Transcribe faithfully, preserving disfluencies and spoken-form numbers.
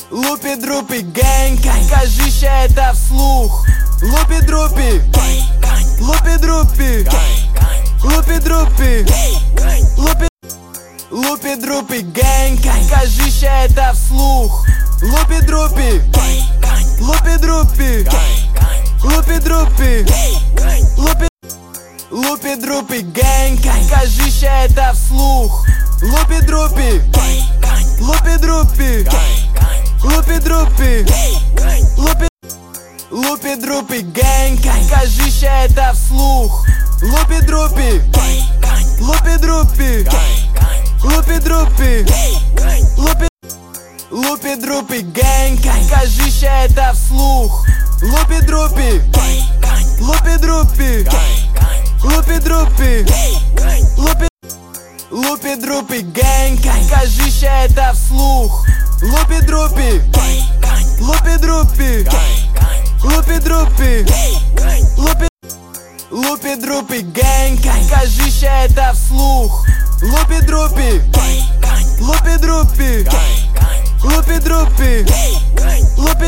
Лупи-друпи, гэнг, скажи ща это вслух. Лупи-друпи, лупи-друпи, лупи-друпи, лупи, лупи-друпи, гэнг, скажи ща это вслух. Лупи-друпи, лупи-друпи, лупи-друпи, лупи, лупи-друпи, гэнг, скажи ща это вслух. Лупи-друпи, лупи-друпи, лупи-друпи, лупи, лупи-друпи, гэнг, скажи ща это вслух. Лупи-друпи, лупи-друпи, лупи-друпи, лупи, лупи-друпи, гэнг, скажи ща это вслух. Лупи-друпи, лупи-друпи, лупи-друпи, лупи, лупи-друпи, гэнг, скажи ща это вслух. Лупи-друпи, лупи-друпи, лупи-друпи, лупи, лупи-друпи, гэнг, скажи ща это вслух. Лупи-друпи, лупи-друпи, лупи-друпи,